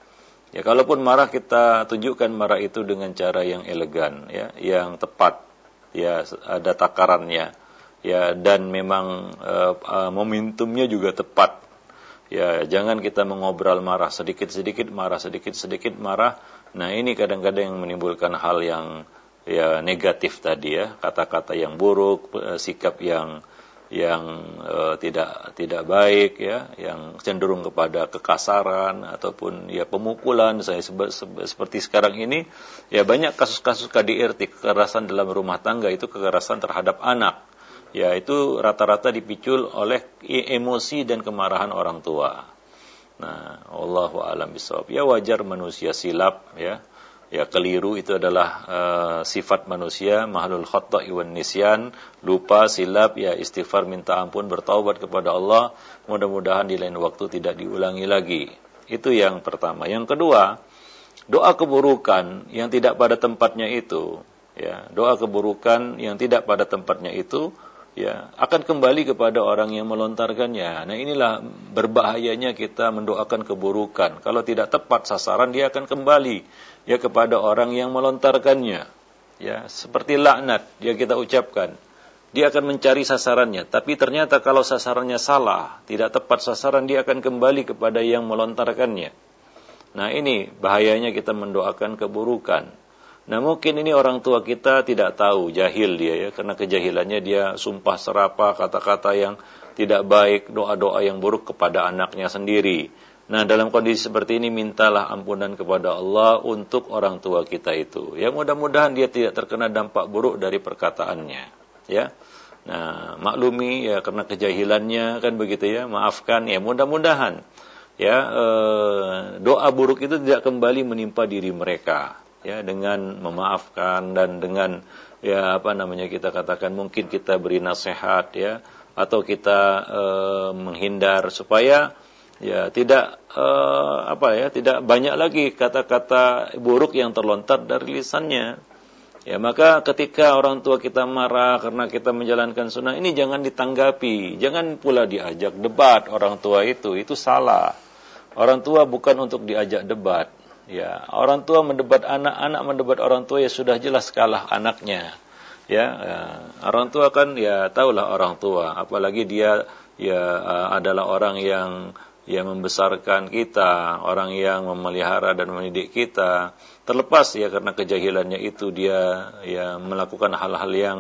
Ya, kalaupun marah, kita tunjukkan marah itu dengan cara yang elegan, ya, yang tepat, ya, ada takarannya, ya, dan memang uh, uh, momentumnya juga tepat. Ya, jangan kita mengobrol marah sedikit-sedikit marah, sedikit-sedikit marah. Nah, ini kadang-kadang yang menimbulkan hal yang ya negatif tadi, ya, kata-kata yang buruk, sikap yang yang uh, tidak tidak baik, ya, yang cenderung kepada kekasaran ataupun ya pemukulan. Saya sebe- sebe- seperti sekarang ini, ya, banyak kasus-kasus K D R T, kekerasan dalam rumah tangga, itu kekerasan terhadap anak. Ya, itu rata-rata dipicu oleh emosi dan kemarahan orang tua. Nah, wallahu a'lam bishawab. Ya, wajar manusia silap, ya. Ya, keliru itu adalah uh, sifat manusia, mahlul khata'i wan nisyan, lupa, silap, ya, istighfar, minta ampun, bertaubat kepada Allah. Mudah-mudahan di lain waktu tidak diulangi lagi. Itu yang pertama. Yang kedua, doa keburukan yang tidak pada tempatnya itu, ya, doa keburukan yang tidak pada tempatnya itu, ya, akan kembali kepada orang yang melontarkannya. Nah, inilah berbahayanya kita mendoakan keburukan. Kalau tidak tepat sasaran, dia akan kembali, ya, kepada orang yang melontarkannya. Ya, seperti laknat yang kita ucapkan. Dia akan mencari sasarannya, tapi ternyata kalau sasarannya salah, tidak tepat sasaran, dia akan kembali kepada yang melontarkannya. Nah, ini bahayanya kita mendoakan keburukan. Nah, mungkin ini orang tua kita tidak tahu, jahil dia, ya, karena kejahilannya dia sumpah serapah kata-kata yang tidak baik, doa-doa yang buruk kepada anaknya sendiri. Nah, dalam kondisi seperti ini, mintalah ampunan kepada Allah untuk orang tua kita itu. Ya, mudah-mudahan dia tidak terkena dampak buruk dari perkataannya, ya. Nah, maklumi, ya, karena kejahilannya, kan begitu, ya, maafkan, ya, mudah-mudahan, ya, eh, doa buruk itu tidak kembali menimpa diri mereka. Ya, dengan memaafkan dan dengan, ya, apa namanya, kita katakan mungkin kita beri nasihat, ya, atau kita e, menghindar supaya, ya, tidak e, apa ya tidak banyak lagi kata-kata buruk yang terlontar dari lisannya. Ya, maka ketika orang tua kita marah karena kita menjalankan sunnah, ini jangan ditanggapi, jangan pula diajak debat orang tua itu, itu salah. Orang tua bukan untuk diajak debat. Ya, orang tua mendebat anak, anak mendebat orang tua, ya sudah jelas kalah anaknya. Ya, ya, orang tua kan, ya, tahulah orang tua, apalagi dia, ya, adalah orang yang yang membesarkan kita, orang yang memelihara dan mendidik kita. Terlepas, ya, karena kejahilannya itu dia, ya, melakukan hal-hal yang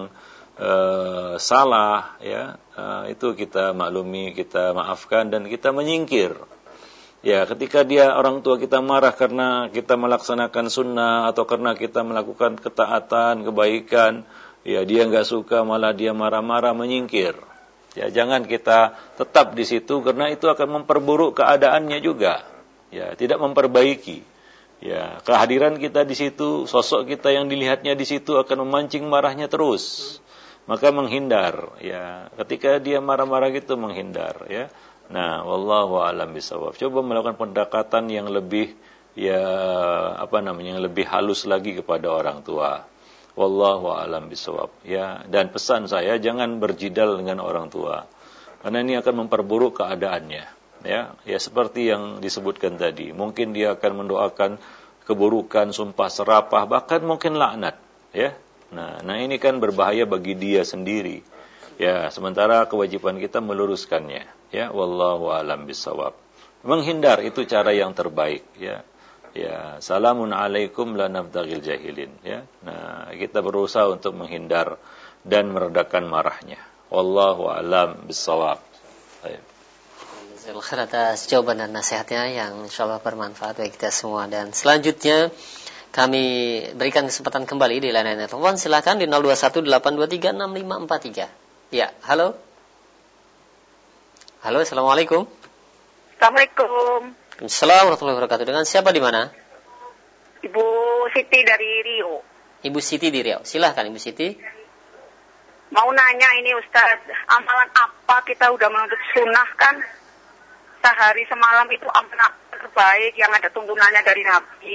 uh, salah, ya, uh, itu kita maklumi, kita maafkan dan kita menyingkir. Ya, ketika dia, orang tua kita marah karena kita melaksanakan sunnah atau karena kita melakukan ketaatan, kebaikan, ya, dia nggak suka, malah dia marah-marah, menyingkir. Ya, jangan kita tetap di situ karena itu akan memperburuk keadaannya juga. Ya, tidak memperbaiki. Ya, kehadiran kita di situ, sosok kita yang dilihatnya di situ akan memancing marahnya terus. Maka menghindar, ya. Ketika dia marah-marah gitu, menghindar, ya. Nah, wallahu a'lam bishawab. Coba melakukan pendekatan yang lebih, ya, apa namanya, yang lebih halus lagi kepada orang tua. Wallahu a'lam bishawab. Ya, dan pesan saya, jangan berjidal dengan orang tua, karena ini akan memperburuk keadaannya. Ya, ya, seperti yang disebutkan tadi. Mungkin dia akan mendoakan keburukan, sumpah serapah, bahkan mungkin laknat. Ya, nah, nah ini kan berbahaya bagi dia sendiri. Ya, sementara kewajiban kita meluruskannya. Ya, wallahu a'lam bishawab. Menghindar itu cara yang terbaik, ya. Ya, salamun alaikum la nabtaghil jahilin, ya. Nah, kita berusaha untuk menghindar dan meredakan marahnya. Wallahu a'lam bishawab. Baik. Jazakallahu atas jawaban dan nasihatnya yang insyaallah bermanfaat bagi kita semua. Dan selanjutnya kami berikan kesempatan kembali di layanan telepon. Silakan di nol dua satu delapan dua tiga enam lima empat tiga. Ya, halo. Halo, assalamualaikum. Assalamualaikum. Assalamualaikum warahmatullahi wabarakatuh. Dengan siapa di mana? Ibu Siti dari Rio. Ibu Siti di Riau. Silahkan Ibu Siti. Mau nanya ini Ustaz, amalan apa kita udah menuntut sunnah kan? Sehari semalam itu amalan terbaik yang ada tuntunannya dari Nabi.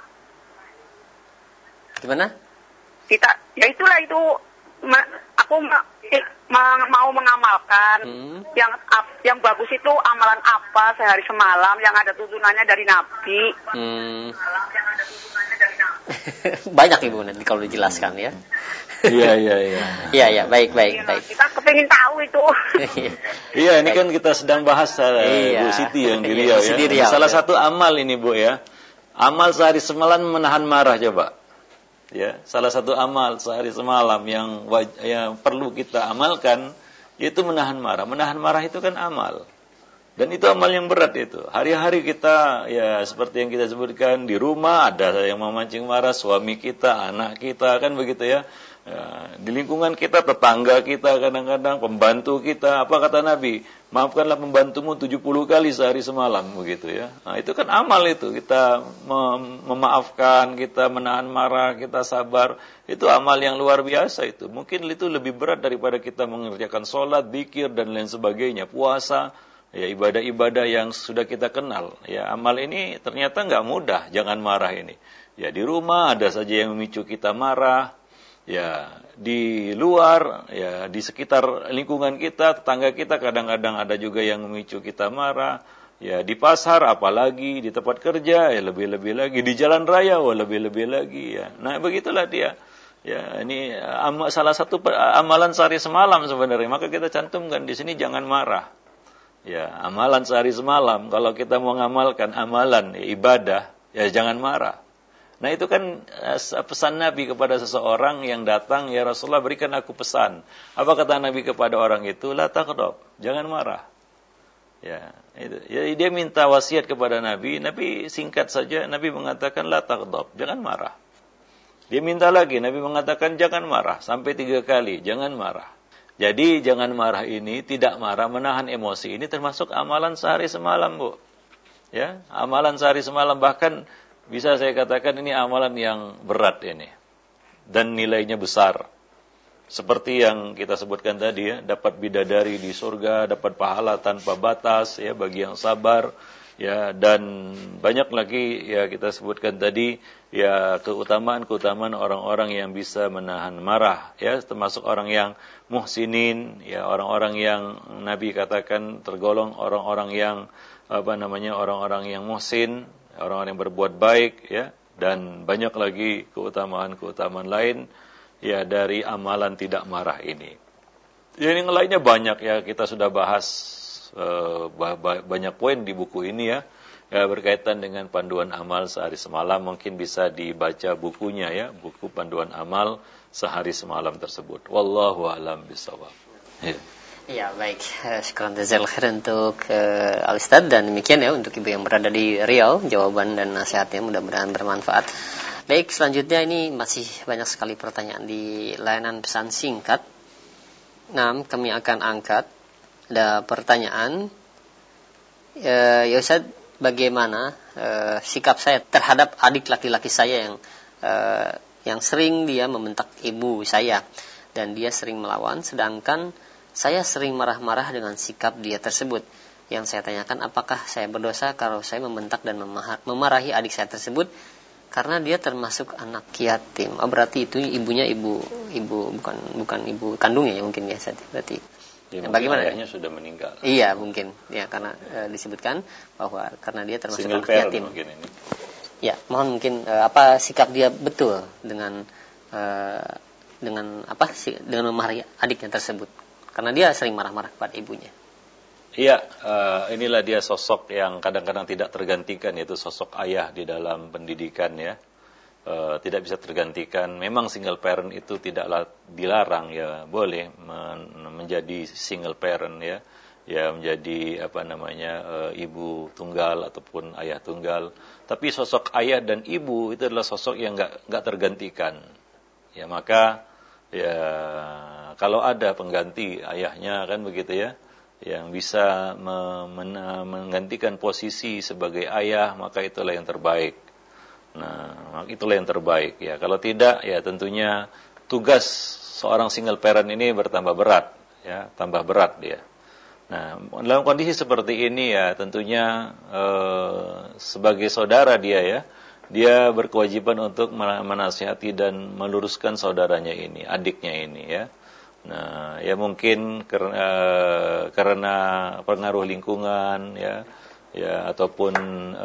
Gimana? Kita, ya itulah itu. Aku ma, ma, mau mengamalkan hmm. yang yang bagus itu amalan apa sehari semalam yang ada tuntunannya dari Nabi. Hmm. Banyak Ibu nanti kalau dijelaskan ya. Iya iya iya. Iya iya baik baik ya, baik. Kita kepingin tahu itu. Iya ini kan kita sedang bahas uh, iya. Bu Siti yang di Riau ya. Riau, salah ya. Satu amal ini Bu ya. Amal sehari semalam menahan marah coba. Ya, salah satu amal sehari semalam yang waj- yang perlu kita amalkan yaitu menahan marah. Menahan marah itu kan amal. Dan itu amal yang berat itu. Hari-hari kita ya seperti yang kita sebutkan di rumah ada yang memancing marah suami kita, anak kita kan begitu ya. Ya, di lingkungan kita, tetangga kita, kadang-kadang pembantu kita, apa kata Nabi? Maafkanlah pembantumu tujuh puluh kali sehari semalam, begitu ya. Nah, itu kan amal itu. Kita mem- memaafkan, kita menahan marah, kita sabar. Itu amal yang luar biasa itu. Mungkin itu lebih berat daripada kita mengerjakan sholat, zikir, dan lain sebagainya. Puasa, ya ibadah-ibadah yang sudah kita kenal. Ya, amal ini ternyata nggak mudah, jangan marah ini. Ya, di rumah ada saja yang memicu kita marah. Ya, di luar, ya di sekitar lingkungan kita, tetangga kita kadang-kadang ada juga yang memicu kita marah. Ya, di pasar apalagi, di tempat kerja ya lebih-lebih lagi, di jalan raya wah lebih-lebih lagi ya. Nah, begitulah dia. Ya, ini am- salah satu amalan sehari semalam sebenarnya. Maka kita cantumkan di sini jangan marah. Ya, amalan sehari semalam kalau kita mau ngamalkan amalan ya, ibadah, ya jangan marah. Nah itu kan uh, pesan Nabi kepada seseorang yang datang, ya Rasulullah berikan aku pesan. Apa kata Nabi kepada orang itu? La taghdab, jangan marah. Ya, itu. Ya, dia minta wasiat kepada Nabi, Nabi singkat saja, Nabi mengatakan la taghdab, jangan marah. Dia minta lagi, Nabi mengatakan jangan marah, sampai tiga kali, jangan marah. Jadi jangan marah ini, tidak marah, menahan emosi ini termasuk amalan sehari semalam, Bu. Ya, amalan sehari semalam bahkan bisa saya katakan ini amalan yang berat ini. Dan nilainya besar. Seperti yang kita sebutkan tadi ya, dapat bidadari di surga, dapat pahala tanpa batas ya bagi yang sabar ya, dan banyak lagi ya kita sebutkan tadi ya keutamaan-keutamaan orang-orang yang bisa menahan marah ya, termasuk orang yang muhsinin ya, orang-orang yang Nabi katakan tergolong orang-orang yang apa namanya orang-orang yang muhsin, orang-orang yang berbuat baik ya, dan banyak lagi keutamaan-keutamaan lain ya dari amalan tidak marah ini. Ya, yang lainnya banyak ya, kita sudah bahas uh, banyak poin di buku ini ya, ya berkaitan dengan panduan amal sehari semalam. Mungkin bisa dibaca bukunya ya, buku panduan amal sehari semalam tersebut. Wallahu a'lam bishawab. Ya. Ya baik, syukran jazil khair untuk uh, Al-Ustadz, dan demikian ya untuk ibu yang berada di Riau, jawaban dan nasihatnya mudah-mudahan bermanfaat. Baik, selanjutnya ini masih banyak sekali pertanyaan di layanan pesan singkat. Nah, kami akan angkat ada pertanyaan, uh, ya Ustadz, bagaimana uh, sikap saya terhadap adik laki-laki saya yang uh, yang sering dia membentak ibu saya dan dia sering melawan, sedangkan saya sering marah-marah dengan sikap dia tersebut. Yang saya tanyakan, apakah saya berdosa kalau saya membentak dan memarahi adik saya tersebut karena dia termasuk anak yatim? Oh, berarti itu ibunya ibu ibu bukan bukan ibu kandungnya ya mungkin ya, berarti. Ya, ya, bagaimana? Ayahnya sudah meninggal. Iya mungkin ya, karena e, disebutkan bahwa karena dia termasuk single anak yatim. Mungkin ini. Ya, mohon mungkin e, apa sikap dia betul dengan e, dengan apa sih dengan memarahi adiknya tersebut. karena dia sering marah-marah kepada ibunya. Iya, uh, inilah dia sosok yang kadang-kadang tidak tergantikan, yaitu sosok ayah di dalam pendidikan ya. Uh, tidak bisa tergantikan. Memang single parent itu tidaklah dilarang ya, boleh men- menjadi single parent ya, ya menjadi apa namanya uh, ibu tunggal ataupun ayah tunggal. Tapi sosok ayah dan ibu itu adalah sosok yang nggak nggak tergantikan. Ya maka ya kalau ada pengganti ayahnya kan begitu ya, yang bisa menggantikan posisi sebagai ayah, maka itulah yang terbaik. Nah, itulah yang terbaik ya. Kalau tidak, ya tentunya tugas seorang single parent ini bertambah berat, ya, tambah berat dia. Nah, dalam kondisi seperti ini ya, tentunya eh, sebagai saudara dia ya, dia berkewajiban untuk menasihati dan meluruskan saudaranya ini, adiknya ini ya. Nah, ya mungkin karena, karena pengaruh lingkungan ya, ya ataupun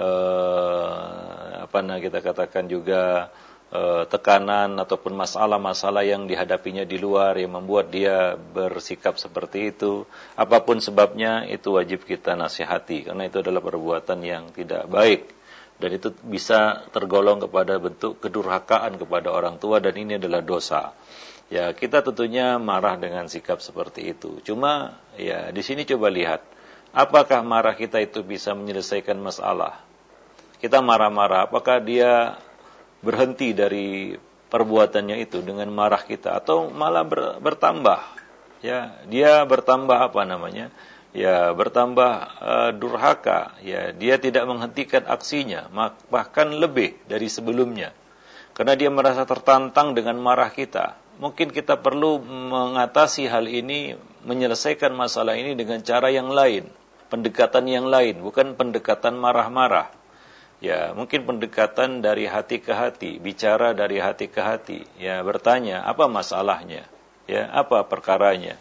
eh, apa nah kita katakan juga eh, tekanan ataupun masalah-masalah yang dihadapinya di luar yang membuat dia bersikap seperti itu. Apapun sebabnya itu wajib kita nasihati karena itu adalah perbuatan yang tidak baik dan itu bisa tergolong kepada bentuk kedurhakaan kepada orang tua dan ini adalah dosa. Ya, kita tentunya marah dengan sikap seperti itu. Cuma, ya, di sini coba lihat, apakah marah kita itu bisa menyelesaikan masalah? Kita marah-marah, apakah dia berhenti dari perbuatannya itu dengan marah kita, atau malah ber, bertambah? Ya, dia bertambah apa namanya? Ya, bertambah uh, durhaka. Ya, dia tidak menghentikan aksinya, bahkan lebih dari sebelumnya. Karena dia merasa tertantang dengan marah kita. Mungkin kita perlu mengatasi hal ini, menyelesaikan masalah ini dengan cara yang lain, pendekatan yang lain, bukan pendekatan marah-marah. Ya, mungkin pendekatan dari hati ke hati, bicara dari hati ke hati, ya, bertanya apa masalahnya, ya, apa perkaranya.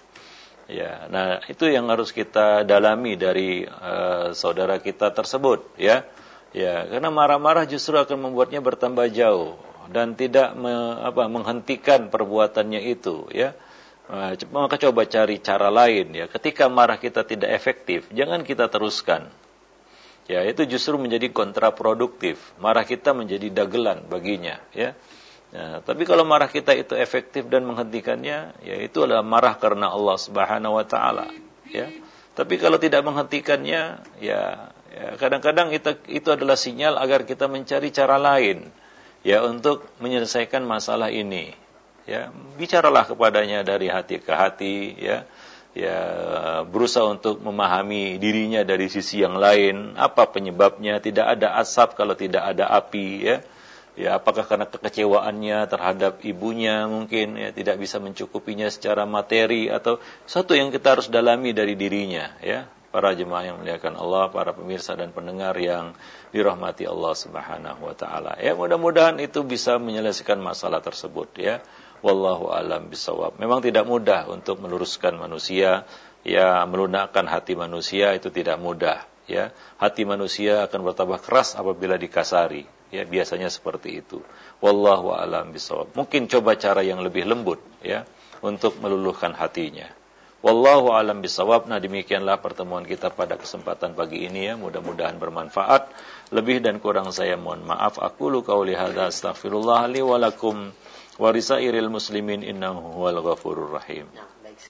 Ya, nah itu yang harus kita dalami dari uh, saudara kita tersebut, ya. Ya, karena marah-marah justru akan membuatnya bertambah jauh dan tidak me, apa, menghentikan perbuatannya itu ya. Maka coba cari cara lain ya. Ketika marah kita tidak efektif, jangan kita teruskan. Ya, itu justru menjadi kontraproduktif. Marah kita menjadi dagelan baginya ya. Nah, tapi kalau marah kita itu efektif dan menghentikannya, ya itu adalah marah karena Allah Subhanahu wa taala ya. Tapi kalau tidak menghentikannya, ya, ya kadang-kadang itu itu adalah sinyal agar kita mencari cara lain. Ya, untuk menyelesaikan masalah ini, ya, bicaralah kepadanya dari hati ke hati, ya, ya, berusaha untuk memahami dirinya dari sisi yang lain, apa penyebabnya, tidak ada asap kalau tidak ada api, ya, ya, apakah karena kekecewaannya terhadap ibunya mungkin, ya, tidak bisa mencukupinya secara materi, atau satu yang kita harus dalami dari dirinya, ya. Para jemaah yang memuliakan Allah, para pemirsa dan pendengar yang dirahmati Allah Subhanahu wa taala. Ya, mudah-mudahan itu bisa menyelesaikan masalah tersebut ya. Wallahu a'lam bishawab. Memang tidak mudah untuk meluruskan manusia, ya, melunakkan hati manusia itu tidak mudah ya. Hati manusia akan bertambah keras apabila dikasari. Ya, biasanya seperti itu. Wallahu a'lam bishawab. Mungkin coba cara yang lebih lembut ya untuk meluluhkan hatinya. Wallahu a'lam bishawab. Nah, demikianlah pertemuan kita pada kesempatan pagi ini ya. Mudah-mudahan bermanfaat. Lebih dan kurang saya mohon maaf. Aqulu qauli hadza astaghfirullah li wa lakum wa lisairil muslimin innahu huwal ghafurur rahim.